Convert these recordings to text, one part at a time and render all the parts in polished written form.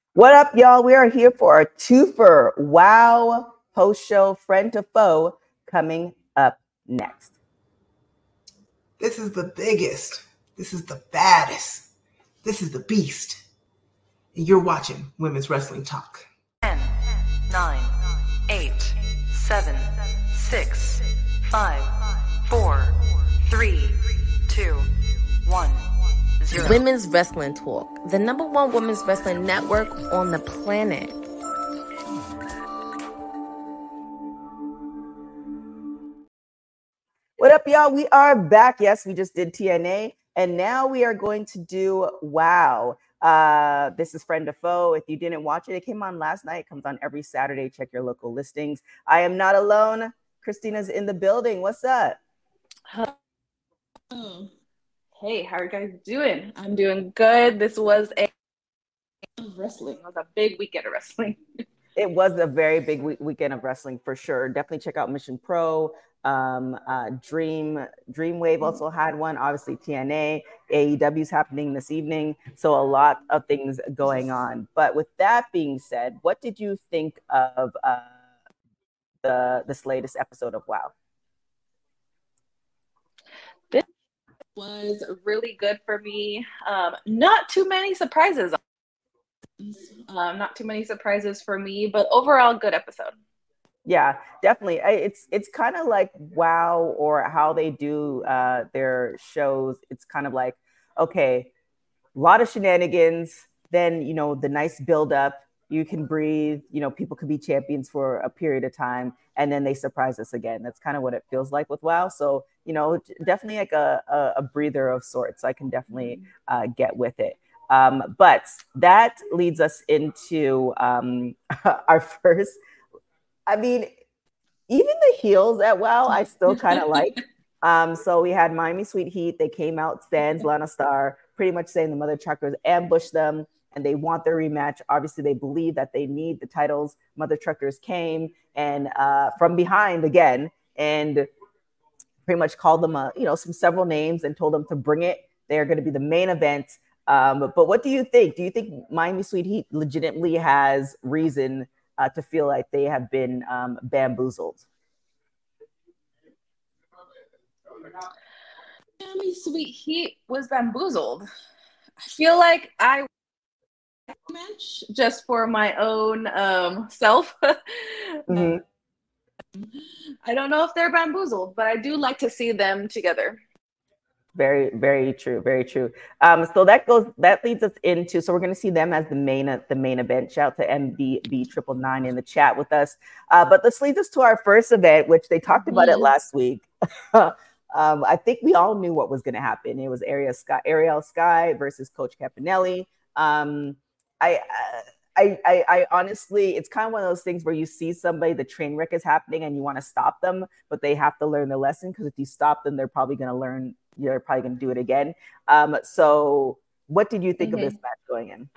What up, y'all? We are here for a twofer wow post show friend to foe coming up next. This is the biggest. This is the baddest. This is the beast. And you're watching Women's Wrestling Talk. 10, 9, 8, 7, 6, 5, 4, 3, 2, 1. Women's Wrestling Talk, the #1 women's wrestling network on the planet. What up, y'all? We are back. Yes, we just did TNA, and now we are going to do WOW. This is Friend to Foe. If you didn't watch it, it came on last night. It comes on every Saturday. Check your local listings. I am not alone. Christina's in the building. What's up? Hey, how are you guys doing? I'm doing good. This was a wrestling. It was a big weekend of wrestling. It was a very big weekend of wrestling for sure. Definitely check out Mission Pro. Dreamwave also had one. Obviously, TNA, AEW's happening this evening. So a lot of things going on. But with that being said, what did you think of this latest episode of WOW? Was really good for me. Not too many surprises. Not too many surprises for me, but overall good episode. Yeah, definitely. It's kind of like WOW or how they do their shows. It's kind of like, okay, a lot of shenanigans, then, the nice build up, you can breathe, people could be champions for a period of time, and then they surprise us again. That's kind of what it feels like with WOW. So, definitely like a breather of sorts. I can definitely get with it. But that leads us into our first, even the heels at WOW, I still kind of like. So we had Miami Sweet Heat. They came out, Stans, Lana Star, pretty much saying the Mother Truckers ambushed them and they want their rematch. Obviously, they believe that they need the titles. Mother Truckers came and from behind again and pretty much called them, several names and told them to bring it. They're going to be the main event. But what do you think? Do you think Miami Sweet Heat legitimately has reason to feel like they have been bamboozled? Miami Sweet Heat was bamboozled. I feel like I match just for my own self. Mm-hmm. I don't know if they're bamboozled, but I do like to see them together. Very, very true. Very true. So that leads us into, so we're going to see them as the main event. Shout out to MBB999 in the chat with us. But this leads us to our first event, which they talked about it last week. I think we all knew what was going to happen. It was Ariel Sky versus Coach Campanelli. I honestly, it's kind of one of those things where you see somebody, the train wreck is happening and you want to stop them, but they have to learn the lesson, because if you stop them, they're probably going to learn, you're probably going to do it again. So what did you think of this match going in?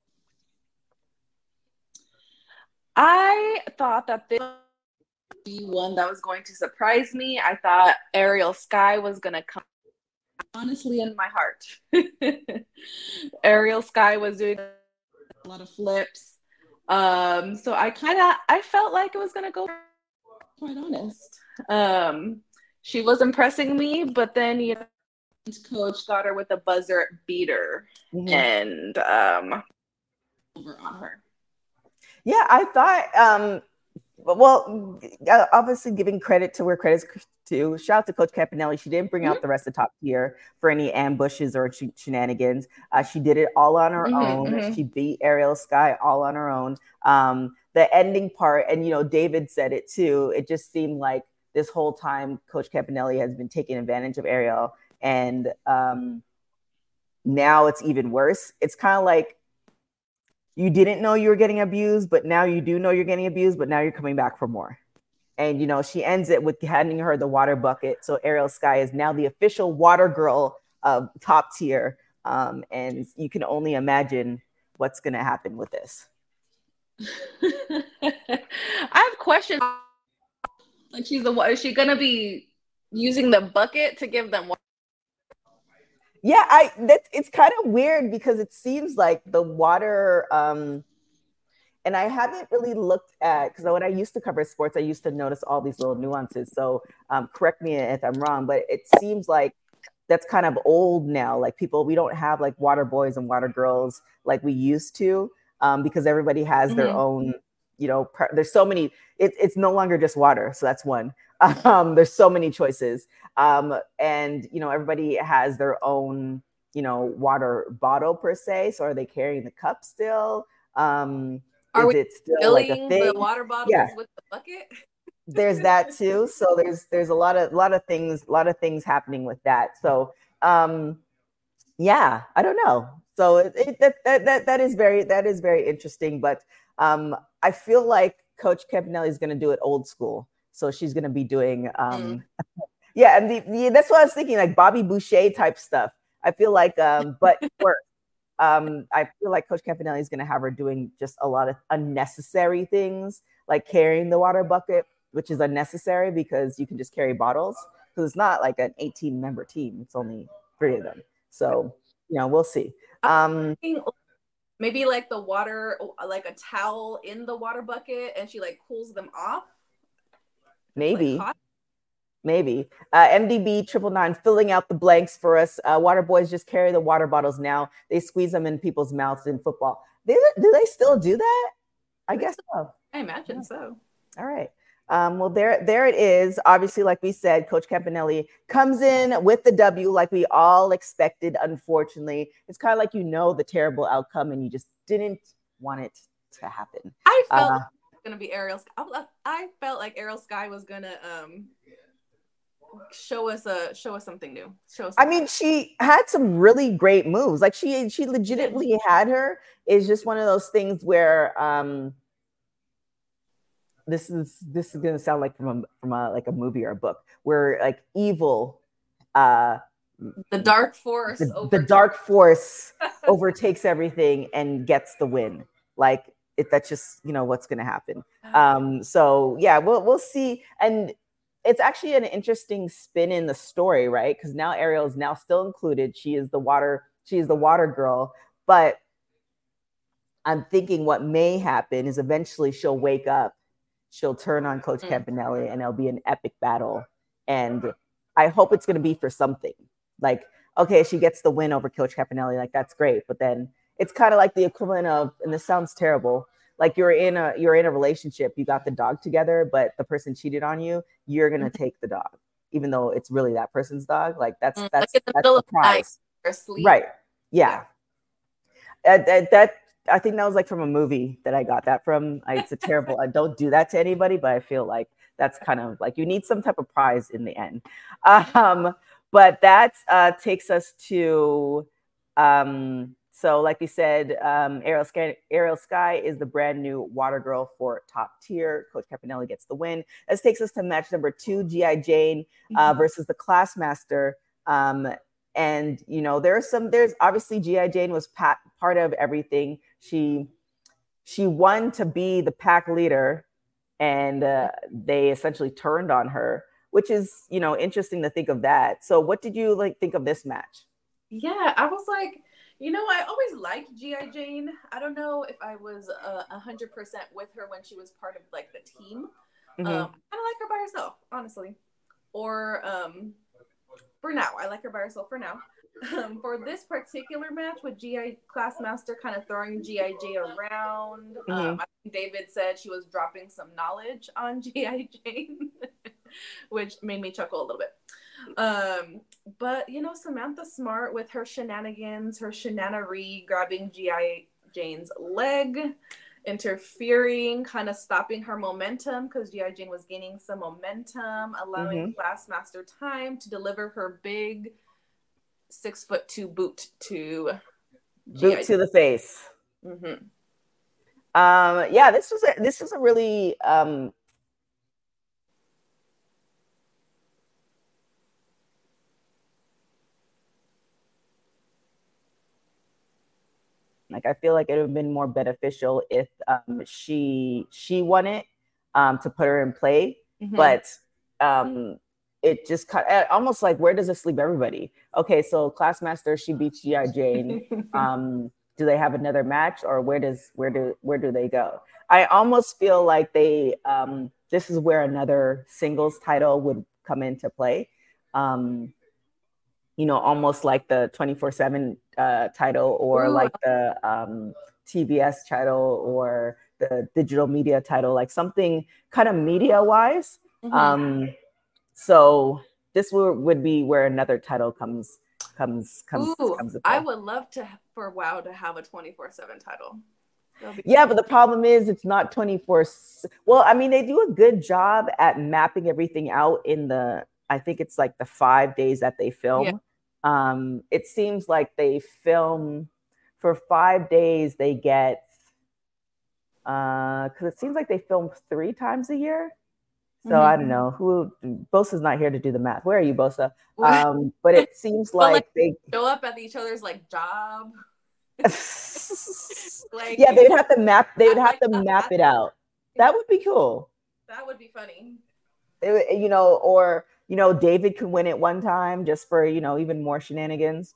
I thought that this would be one that was going to surprise me. I thought Ariel Sky was going to come, honestly, in my heart. Ariel Sky was doing a lot of flips. So I felt like it was going to go, quite honest. She was impressing me, but then, coach got her with a buzzer beater and over on her. Yeah, I thought, obviously giving credit to where credit's due. Shout out to Coach Campanelli. She didn't bring out the rest of top tier for any ambushes or shenanigans. She did it all on her own. She beat Ariel Sky all on her own. The ending part, and David said it too, it just seemed like this whole time Coach Campanelli has been taking advantage of Ariel, and now it's even worse. It's kind of like, you didn't know you were getting abused, but now you do know you're getting abused, but now you're coming back for more. And, she ends it with handing her the water bucket. So Ariel Sky is now the official water girl of top tier. And you can only imagine what's going to happen with this. I have questions. Like, is she going to be using the bucket to give them water? Yeah, it's kind of weird because it seems like the water and I haven't really looked at, because when I used to cover sports, I used to notice all these little nuances. So correct me if I'm wrong, but it seems like that's kind of old now. Like we don't have like water boys and water girls like we used to, because everybody has their own, there's so many, it's no longer just water. So that's one. There's so many choices. And, everybody has their own, water bottle per se. So are they carrying the cup still? Are we it still filling like a thing? the water bottles with the bucket? There's that too. So there's a lot of things happening with that. So yeah, I don't know. So that is very interesting. But I feel like Coach Campanelli is going to do it old school. So she's going to be doing yeah, and that's what I was thinking, like Bobby Boucher type stuff. I feel like but for I feel like Coach Campanelli is going to have her doing just a lot of unnecessary things, like carrying the water bucket, which is unnecessary because you can just carry bottles, because it's not like an 18-member team. It's only 3 of them. So, we'll see. Maybe like the water, like a towel in the water bucket, and she like cools them off. Maybe. Like maybe. MDB 999 filling out the blanks for us. Water boys just carry the water bottles now. They squeeze them in people's mouths in football. Do they still do that? I guess so. I imagine so. All right. Well, there it is. Obviously, like we said, Coach Campanelli comes in with the W like we all expected. Unfortunately, it's kind of like the terrible outcome and you just didn't want it to happen. I felt like it was going to be Ariel. I felt like Ariel Sky was going to show us something new. I mean, she had some really great moves. Like she legitimately had her. It's just one of those things where this is gonna sound like from a like a movie or a book, where like evil, the dark force, the dark force overtakes everything and gets the win. Like that's just what's gonna happen. So yeah, we'll see. And it's actually an interesting spin in the story, right? Because now Ariel is now still included. She is the water girl. But I'm thinking what may happen is eventually she'll wake up, she'll turn on Coach Campanelli, and it'll be an epic battle. And I hope it's going to be for something. Like, okay, she gets the win over Coach Campanelli. Like, that's great. But then it's kind of like the equivalent of, and this sounds terrible, like you're in a relationship, you got the dog together, but the person cheated on you, you're gonna take the dog, even though it's really that person's dog. Like that's the prize, right? Yeah. That I think that was like from a movie that I got that from. It's a terrible. I don't do that to anybody, but I feel like that's kind of like you need some type of prize in the end. But that takes us to. So like we said, Ariel Sky is the brand new water girl for Top Tier. Coach Campanelli gets the win. This takes us to match number 2, G.I. Jane versus the Classmaster. And, there's obviously G.I. Jane was part of everything. She won to be the pack leader, and they essentially turned on her, which is, interesting to think of that. So what did you think of this match? Yeah, I was like, I always liked G.I. Jane. I don't know if I was 100% with her when she was part of like the team. I kind of like her by herself, honestly. Or for now, I like her by herself for now. For this particular match with G.I. Classmaster kind of throwing G.I. Jane around, I think David said she was dropping some knowledge on G.I. Jane, which made me chuckle a little bit. But Samantha Smart with her shenanigans, her shenanery, grabbing G.I. Jane's leg, interfering, kind of stopping her momentum because G.I. Jane was gaining some momentum, allowing Classmaster time to deliver her big 6'2" boot to the face. Yeah, this was a really like I feel like it would have been more beneficial if she won it to put her in play, but it just almost like, where does this leave everybody? Okay, so Classmaster, she beats G.I. Jane. do they have another match, or where do they go? I almost feel like they this is where another singles title would come into play. Almost like the 24/7 title, or like the TBS title, or the digital media title, like something kind of media wise. So this would be where another title comes. I would love for WoW to have a 24/7 title. Yeah, but the problem is it's not 24. Well, I mean, they do a good job at mapping everything out in I think it's like the 5 days that they film. Yeah. It seems like they film for 5 days. They get, because it seems like they film 3 times a year. So I don't know Bosa's not here to do the math. Where are you, Bosa? But it seems like they show up at each other's like job. Like, yeah, they would have to map. They would have to map it out. That would be cool. That would be funny. Or David could win it one time just for even more shenanigans.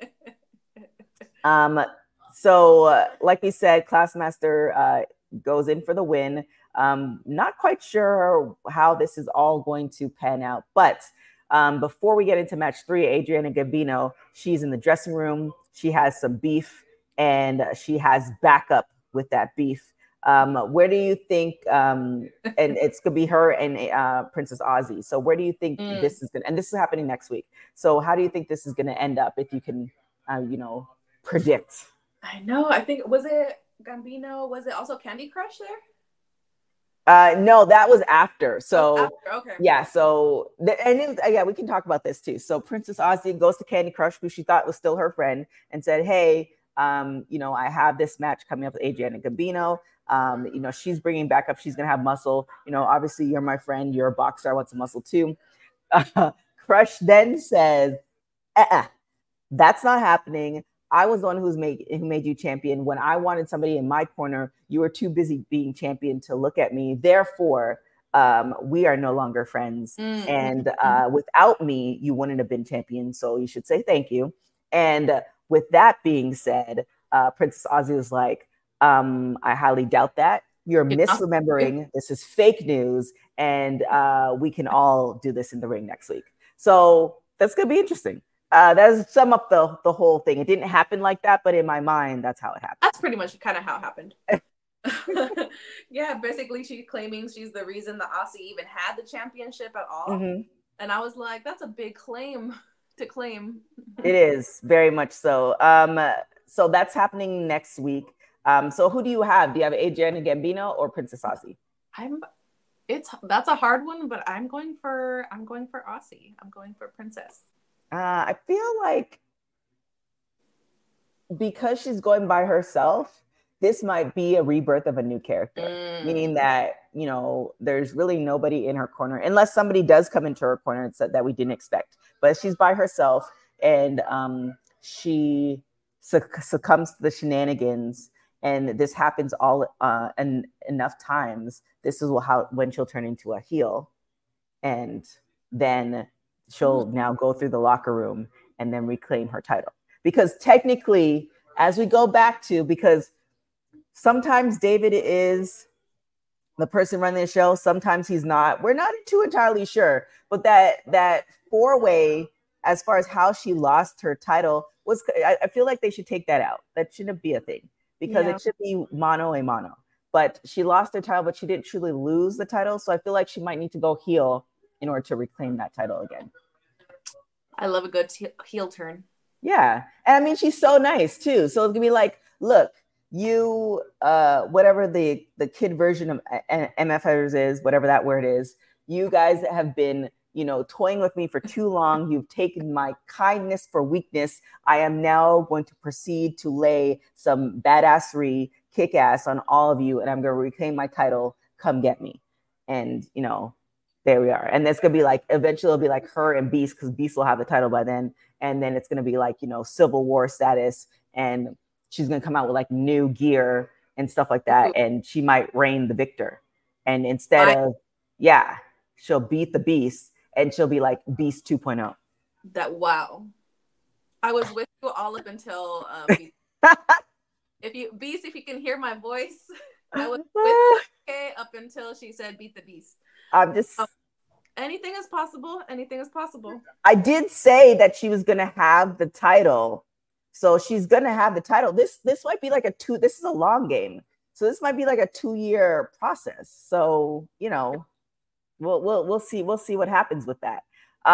So like we said, Classmaster goes in for the win. Not quite sure how this is all going to pan out, but before we get into match 3, Adriana Gambino, she's in the dressing room. She has some beef, and she has backup with that beef. Where do you think, and it's going to be her and Princess Aussie. So where do you think this is going to, and this is happening next week. So how do you think this is going to end up, if you can, predict? I know. I think, was it Gambino? Was it also Candy Crush there? No, that was after. So okay. Yeah, so we can talk about this too. So Princess Aussie goes to Candy Crush, who she thought was still her friend, and said, "Hey, I have this match coming up with Adriana Gambino. She's bringing back up. She's gonna have muscle. Obviously you're my friend. You're a boxer. I want some muscle too." Crush then says, "That's not happening. I was the one who made you champion. When I wanted somebody in my corner, you were too busy being champion to look at me. Therefore, we are no longer friends. And without me, you wouldn't have been champion. So you should say thank you." And with that being said, Princess Aussie was like, "I highly doubt that. You're misremembering. This is fake news. And we can all do this in the ring next week." So that's going to be interesting. That's sum up the whole thing. It didn't happen like that, but in my mind, that's how it happened. That's pretty much kind of how it happened. Yeah, basically she's claiming she's the reason the Aussie even had the championship at all. And I was like, that's a big claim to claim. It is, very much so. So that's happening next week. So who do you have? Do you have Adriana Gambino or Princess Aussie? That's a hard one, but I'm going for Aussie. I'm going for Princess. I feel like because she's going by herself, this might be a rebirth of a new character, meaning that, there's really nobody in her corner, unless somebody does come into her corner and said that we didn't expect. But she's by herself, and she succumbs to the shenanigans, and this happens all and enough times. This is when she'll turn into a heel, and then she'll now go through the locker room and then reclaim her title. Because technically, as we go back to, because sometimes David is the person running the show, sometimes he's not. We're not too entirely sure. But that 4-way, as far as how she lost her title, I feel like they should take that out. That shouldn't be a thing, because it should be mano a mano. But she lost her title, but she didn't truly lose the title. So I feel like she might need to go heel in order to reclaim that title again. I love a good heel turn. Yeah. And I mean, she's so nice too. So it's gonna be like, look, you, whatever the kid version of MFers is, whatever that word is, you guys have been, toying with me for too long. You've taken my kindness for weakness. I am now going to proceed to lay some badassery, kick ass on all of you. And I'm going to reclaim my title. Come get me. And, there we are. And it's going to be like, eventually it'll be like her and Beast, because Beast will have the title by then. And then it's going to be like, Civil War status. And she's going to come out with like new gear and stuff like that. And she might reign the victor. And instead of, she'll beat the Beast, and she'll be like Beast 2.0. Wow. I was with you all up until if you can hear my voice, I was with BK up until she said beat the beast. I'm just anything is possible. Anything is possible. I did say that she was gonna have the title. So she's gonna have the title. This might be like this is a long game. So this might be like a 2-year process. So, you know, we'll see what happens with that.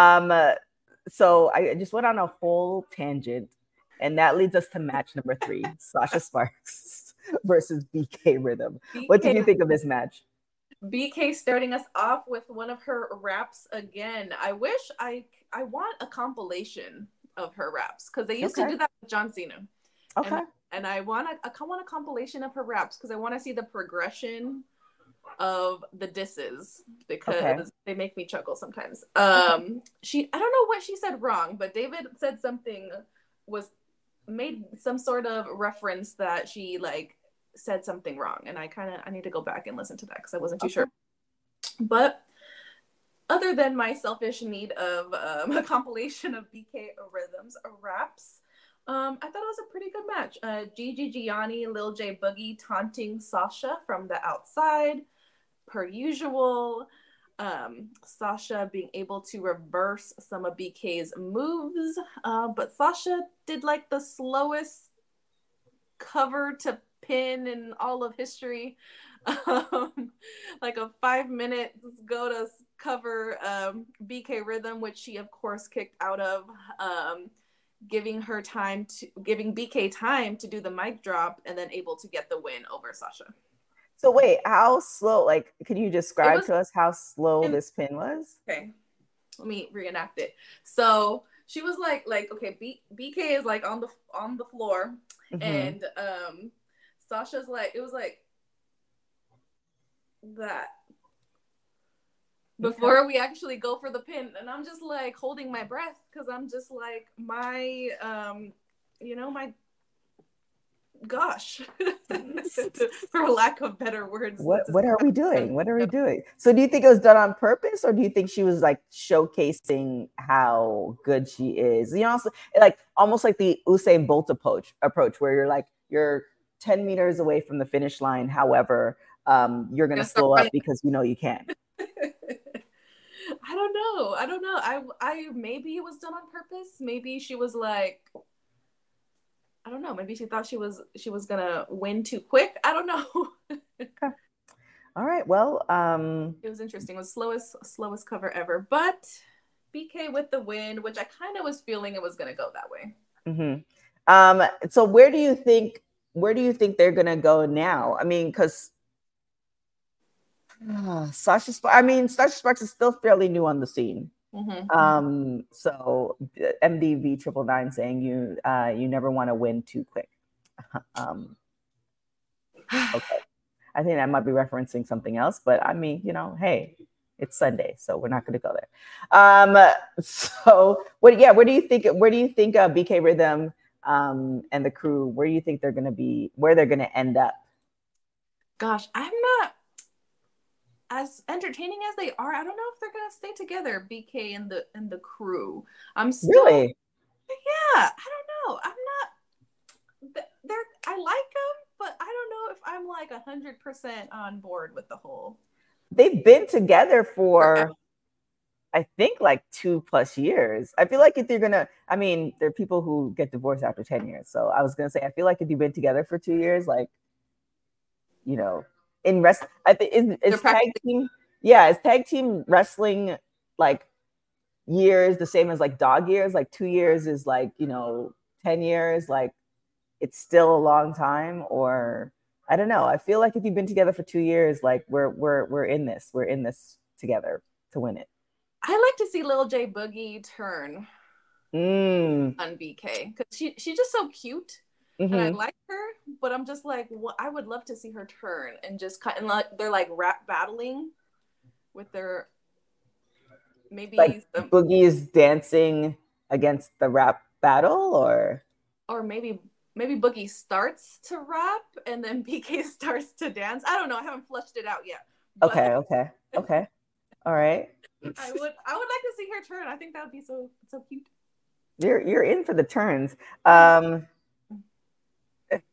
So I just went on a whole tangent, and that leads us to match number 3, Sasha Sparks versus BK Rhythm. What did you think of this match? BK starting us off with one of her raps again. I wish I want a compilation of her raps, because they used to do that with John Cena. Okay. And I want a compilation of her raps, because I want to see the progression of the disses, because they make me chuckle sometimes. I don't know what she said wrong, but David said something, made some sort of reference that she like said something wrong, and I need to go back and listen to that, because I wasn't too sure. But other than my selfish need of a compilation of BK Rhythms raps, I thought it was a pretty good match. Gigi Gianni, Lil J Boogie taunting Sasha from the outside, per usual. Sasha being able to reverse some of BK's moves, but Sasha did like the slowest cover to pin in all of history. Like a 5 minute go to cover BK Rhythm, which she of course kicked out of, giving BK time to do the mic drop, and then able to get the win over Sasha. So wait, how slow? Like, can you describe to us how slow this pin was? Okay, let me reenact it. So she was like okay, BK is like on the floor, and Sasha's like, it was like that before we actually go for the pin, and I'm just like holding my breath, because I'm just like, my my gosh, for lack of better words. What are we doing? What are we doing? So do you think it was done on purpose, or do you think she was like showcasing how good she is? You know, also, like almost like the Usain Bolt approach, where you're 10 meters away from the finish line. However, you're going to slow up because you know you can. I don't know. I maybe it was done on purpose. Maybe she was like, I don't know. Maybe she thought she was gonna win too quick. I don't know. Okay. All right. Well, it was interesting. It was slowest cover ever, but BK with the win, which I kind of was feeling it was gonna go that way. Mm-hmm. So where do you think they're gonna go now? I mean, because Sasha Sparks is still fairly new on the scene. Mm-hmm. So MDV 999 saying you never want to win too quick. Okay, I think that might be referencing something else, but I mean, you know, hey, it's Sunday, so we're not going to go there. So where do you think BK Rhythm and the crew, where do you think they're going to be, where they're going to end up? Gosh, I'm not as entertaining as they are. I don't know if they're gonna stay together, BK and the crew. I'm still, really, yeah. I don't know. I'm not. I like them, but I don't know if I'm like 100% on board with the whole. They've been together for, I think, like 2+ years. I feel like if you're gonna, I mean, there are people who get divorced after 10 years. So I was gonna say, I feel like if you've been together for 2 years, like, you know. In wrestling, I think is tag team. Yeah, is tag team wrestling like years the same as like dog years? Like 2 years is like, you know, 10 years. Like it's still a long time, or I don't know. I feel like if you've been together for 2 years, like we're in this. We're in this together to win it. I like to see Lil J Boogie turn on BK, because she's just so cute. And I like her, but I'm just like, I would love to see her turn and just cut, and like they're like rap battling with their maybe like Boogie is dancing against the rap battle, or maybe Boogie starts to rap and then BK starts to dance. I don't know. I haven't fleshed it out yet. Okay. All right. I would like to see her turn. I think that would be so cute. You're in for the turns.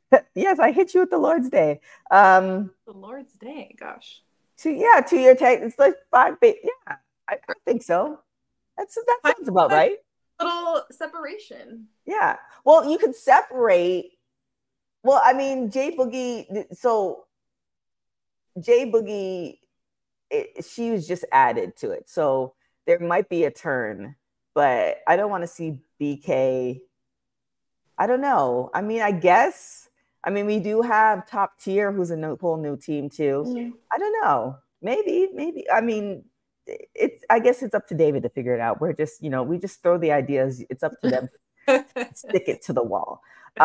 Yes, I hit you with the Lord's Day. The Lord's Day, gosh. 2-year tag. It's like 5. Yeah, I think so. That sounds about right. Little separation. Yeah. Well, you could separate. Well, I mean, J Boogie. So J Boogie, she was just added to it, so there might be a turn, but I don't want to see BK. I don't know. I mean, I guess. I mean, we do have Top Tier, who's a whole new team too. Mm-hmm. I don't know. Maybe. I mean, I guess it's up to David to figure it out. We're just, we just throw the ideas. It's up to them to stick it to the wall.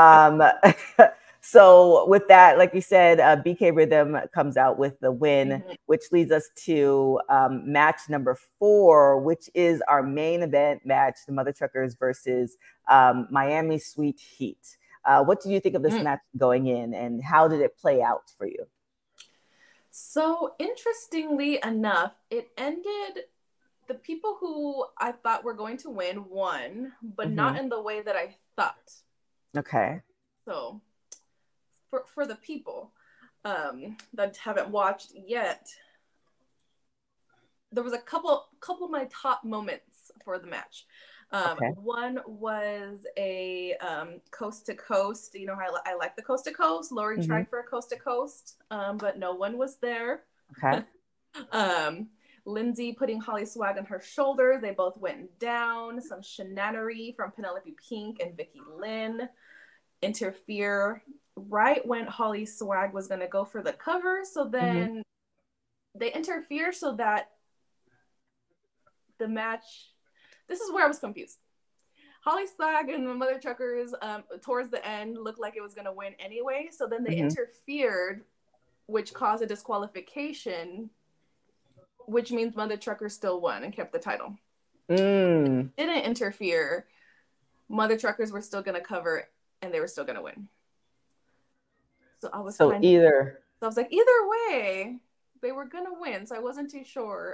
So with that, like you said, BK Rhythm comes out with the win, which leads us to match number 4, which is our main event match, the Mother Truckers versus Miami Sweet Heat. What did you think of this match going in, and how did it play out for you? So interestingly enough, it ended, the people who I thought were going to won, but not in the way that I thought. Okay. So for the people that haven't watched yet, there was a couple of my top moments for the match. One was a coast to coast. You know, I like the coast to coast. Lori tried for a coast to coast, but no one was there. Okay. Lindsay putting Holly Swag on her shoulders. They both went down. Some shenanery from Penelope Pink and Vicky Lynn interfere right when Holly Swag was going to go for the cover. So then they interfere so that the match, this is where I was confused. Holly Swag and the Mother Truckers towards the end looked like it was going to win anyway. So then they interfered, which caused a disqualification, which means Mother Truckers still won and kept the title. Didn't interfere. Mother Truckers were still going to cover and they were still going to win. So I was either way, they were going to win. So I wasn't too sure.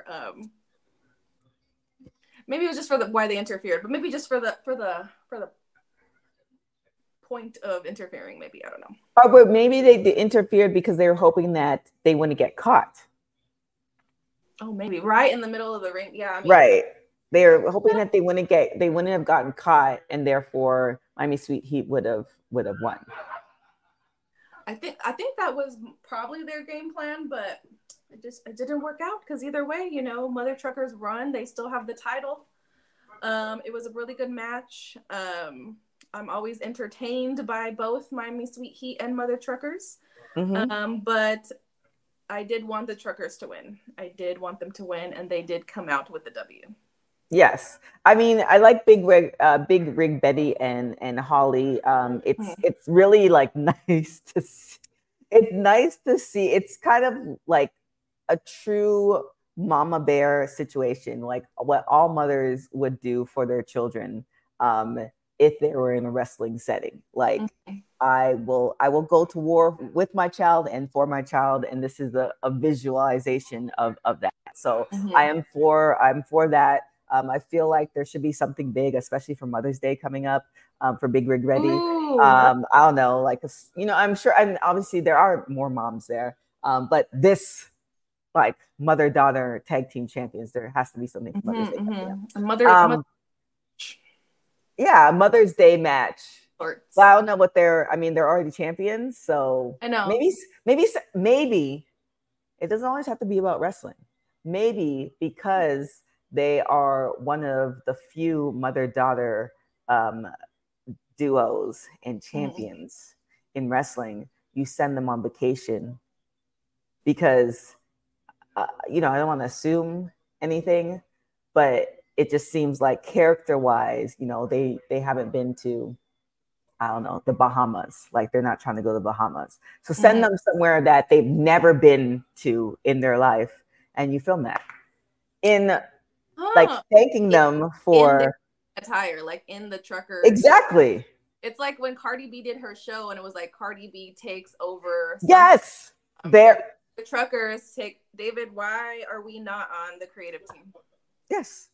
Maybe it was just for why they interfered, but maybe just for the point of interfering. Maybe, I don't know. Oh, but maybe they interfered because they were hoping that they wouldn't get caught. Oh, maybe right in the middle of the ring. Yeah, I mean, right. They were hoping that they wouldn't have gotten caught, and therefore Miami Sweet Heat would have won. I think that was probably their game plan, but it didn't work out because either way, Mother Truckers run. They still have the title. It was a really good match. I'm always entertained by both Miami Sweet Heat and Mother Truckers. But I did want the Truckers to win. I did want them to win, and they did come out with the W. Yes, I mean, I like Big Rig Betty and Holly. It's really like nice to see. It's nice to see. It's kind of like a true mama bear situation, like what all mothers would do for their children if they were in a wrestling setting. Like I will go to war with my child and for my child, and this is a visualization of that. So I'm for that. I feel like there should be something big, especially for Mother's Day coming up, for Big Rig Ready. I don't know, like, I'm sure, and obviously there are more moms there, but this, like, mother-daughter tag team champions, there has to be something for Mother's Day coming up. Mother's Day match. Well, I don't know what they're already champions, so I know. Maybe it doesn't always have to be about wrestling. Maybe because they are one of the few mother-daughter duos and champions in wrestling, you send them on vacation because, I don't want to assume anything, but it just seems like character-wise, they haven't been to, I don't know, the Bahamas. Like, they're not trying to go to the Bahamas. So send them somewhere that they've never been to in their life, and you film that. Like thanking them for attire, like in the trucker. Exactly. It's like when Cardi B did her show, and it was like Cardi B takes over. Yes, the truckers take. David, why are we not on the creative team? Yes,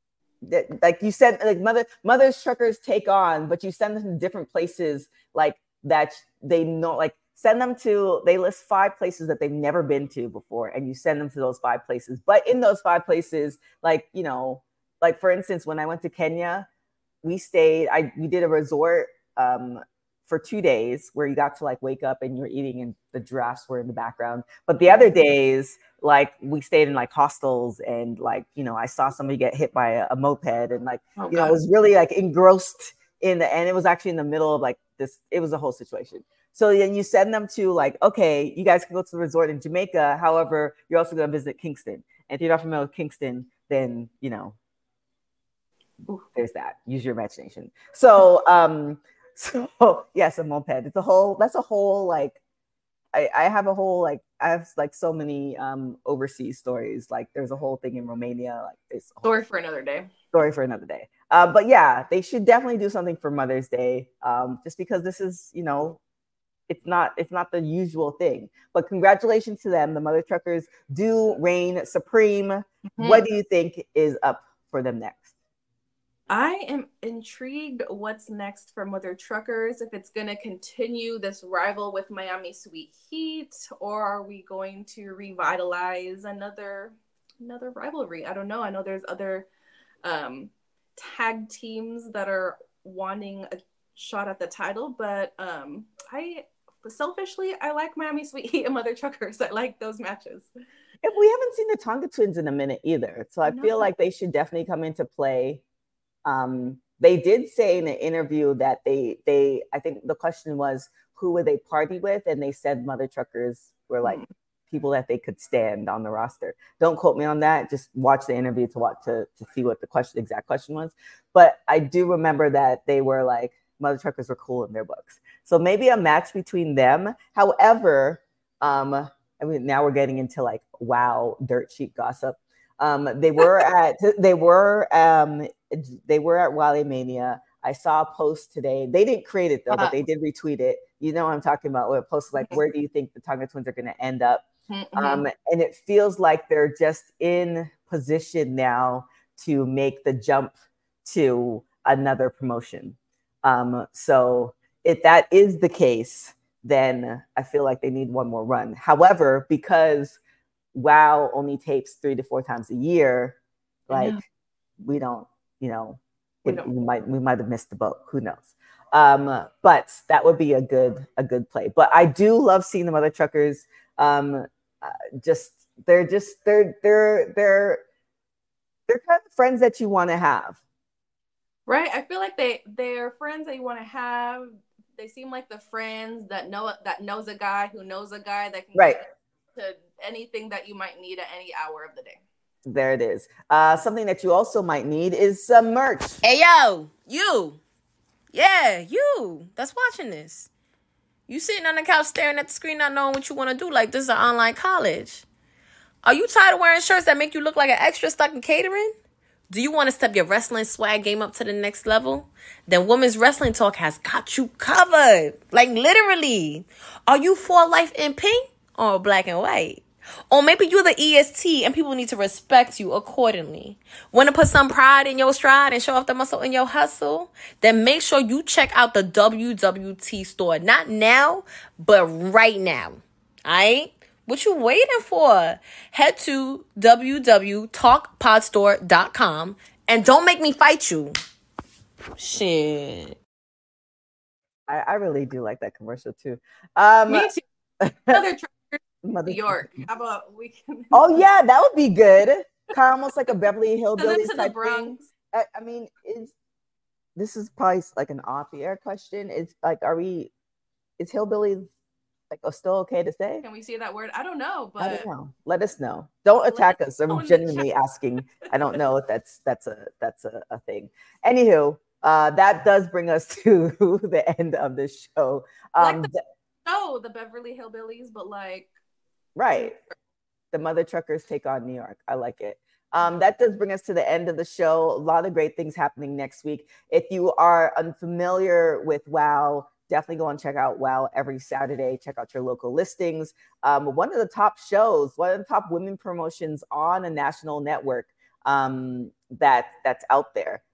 like you said, like mothers truckers take on, but you send them to different places, like that they know, like send them to, they list 5 places that they've never been to before, and you send them to those 5 places. But in those 5 places, like, you know, like for instance, when I went to Kenya, we did a resort for 2 days where you got to like wake up and you're eating and the giraffes were in the background. But the other days, like we stayed in like hostels, and like, you know, I saw somebody get hit by a moped, and like, you know, I was really like engrossed and it was actually in the middle of like this, it was a whole situation. So then you send them to like, okay, you guys can go to the resort in Jamaica. However, you're also going to visit Kingston. And if you're not familiar with Kingston, then, you know, there's that. Use your imagination. So, yes, a moped. That's a whole like, I have like so many overseas stories. Like there's a whole thing in Romania. Like it's story for another day. But yeah, they should definitely do something for Mother's Day. Just because this is, you know, it's not the usual thing. But congratulations to them. The Mother Truckers do reign supreme. Mm-hmm. What do you think is up for them next? I am intrigued what's next for Mother Truckers, if it's going to continue this rival with Miami Sweet Heat, or are we going to revitalize another rivalry? I don't know. I know there's other tag teams that are wanting a shot at the title, but selfishly, I like Miami Sweet Heat and Mother Truckers. I like those matches. And we haven't seen the Tonga Twins in a minute either, so I feel like they should definitely come into play. They did say in an interview that they I think the question was, who would they party with? And they said Mother Truckers were like people that they could stand on the roster. Don't quote me on that. Just watch the interview to see what the exact question was. But I do remember that they were like, Mother Truckers were cool in their books. So maybe a match between them. However, I mean, now we're getting into like, wow, dirt sheet gossip. They were at Wally Mania. I saw a post today. They didn't create it though, but they did retweet it. You know what I'm talking about? Where a post like, where do you think the Tonga Twins are going to end up? Mm-hmm. And it feels like they're just in position now to make the jump to another promotion. So if that is the case, then I feel like they need one more run. However, because WoW only tapes 3 to 4 times a year, like we don't, you know, we might have missed the boat. Who knows? But that would be a good play. But I do love seeing the Mother Truckers. They're kind of friends that you want to have. Right. I feel like they're friends that you want to have. They seem like the friends that knows a guy who knows a guy that can get to anything that you might need at any hour of the day. There it is. Something that you also might need is some merch. Hey, yo, you. Yeah, you that's watching this. You sitting on the couch staring at the screen not knowing what you want to do like this is an online college. Are you tired of wearing shirts that make you look like an extra stuck in catering? Do you want to step your wrestling swag game up to the next level? Then Women's Wrestling Talk has got you covered. Like literally. Are you for life in pink or black and white? Or maybe you're the EST and people need to respect you accordingly. Want to put some pride in your stride and show off the muscle in your hustle? Then make sure you check out the WWT store. Not now, but right now. Alright? What you waiting for? Head to www.talkpodstore.com and don't make me fight you. Shit. I really do like that commercial too. Me too. New York. How about we can? Oh yeah, that would be good. Kind of almost like a Beverly Hillbillies type thing. I mean, this is probably like an off-the-air question. It's like, is hillbillies like still okay to say? Can we say that word? I don't know, but I don't know. Let us know. Don't attack us. I'm genuinely asking. I don't know if that's a thing. Anywho, that does bring us to the end of this show. The Beverly Hillbillies, but like. Right. The Mother Truckers take on New York. I like it. That does bring us to the end of the show. A lot of great things happening next week. If you are unfamiliar with WoW, definitely go and check out WoW every Saturday. Check out your local listings. One of the top shows, one of the top women promotions on a national network that's out there.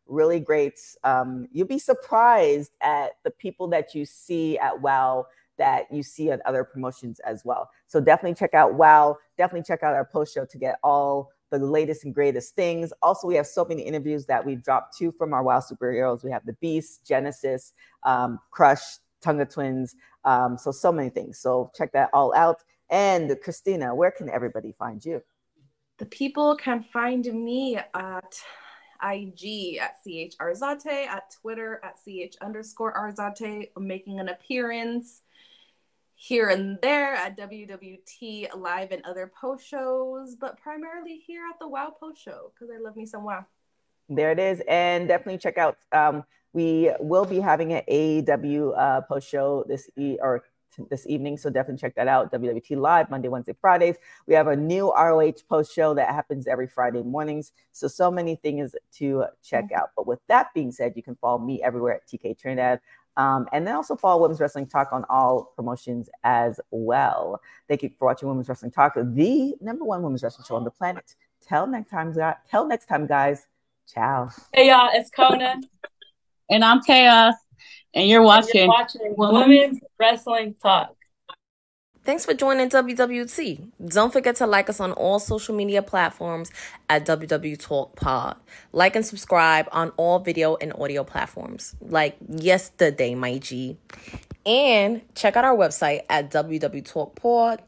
really great. You'll be surprised at the people that you see at WOW that you see at other promotions as well. So definitely check out WOW. Definitely check out our post show to get all the latest and greatest things. Also, we have so many interviews that we've dropped too from our WOW superheroes. We have the Beast, Genesis, Crush, Tonga Twins. So many things. So check that all out. And Christina, where can everybody find you? The people can find me at IG at CH Arzate, at Twitter at CH_Arzate. I'm making an appearance here and there at WWT Live and other post shows, but primarily here at the WOW post show because I love me some WOW. There it is. And definitely check out, we will be having an AEW post show this evening, so definitely check that out. WWT Live, Monday, Wednesday, Fridays. We have a new ROH post show that happens every Friday mornings. So many things to check out. But with that being said, you can follow me everywhere at TK Trinidad. And then also follow Women's Wrestling Talk on all promotions as well. Thank you for watching Women's Wrestling Talk, the #1 women's wrestling show on the planet. Till next time, guys. Ciao. Hey, y'all. It's Kona. And I'm Chaos. And you're watching Women's Wrestling Talk. Thanks for joining WWT. Don't forget to like us on all social media platforms at WW Talk Pod. Like and subscribe on all video and audio platforms, like yesterday, my G. And check out our website at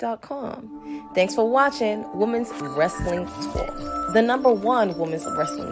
www.talkpod.com. Thanks for watching Women's Wrestling Talk, the #1 women's wrestling